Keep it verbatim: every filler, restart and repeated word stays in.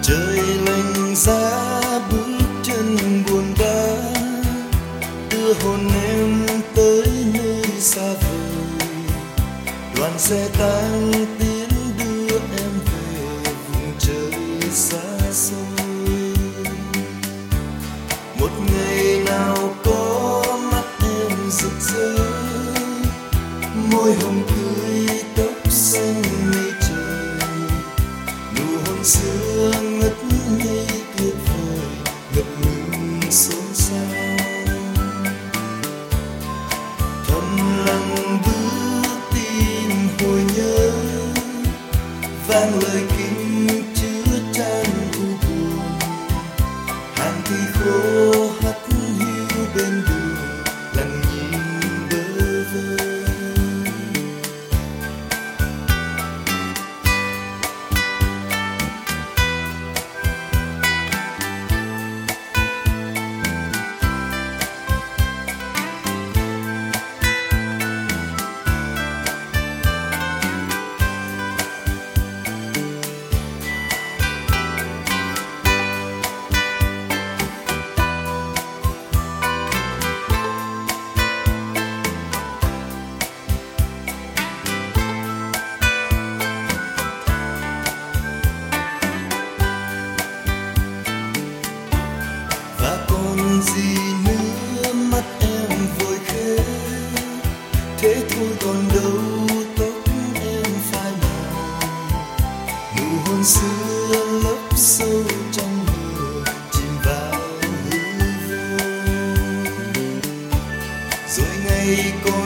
trời lạnh giá bước chân buồn bã đưa hồn em tới nơi xa vời. Đoàn xe tang tiến đưa em về vùng trời xa xôi. Một ngày nào có mắt em rực rỡ, môi hồng tươi tóc xanh mây trời, nụ hôn xưa ngất ngây tuyệt vời ngập ngừng xôn xao. Thầm lặng bước tìm hồi nhớ, vang lời kinh chứa chan u buồn. Hàng cây khô hắt hiu bên đường lặng nhìn bơ vơ. Gì nữa mắt em vội khẽ, thế thôi còn đâu tóc em phai màu. Nụ hôn xưa lấp sâu trong mưa chìm vào hư vô. Rồi ngày có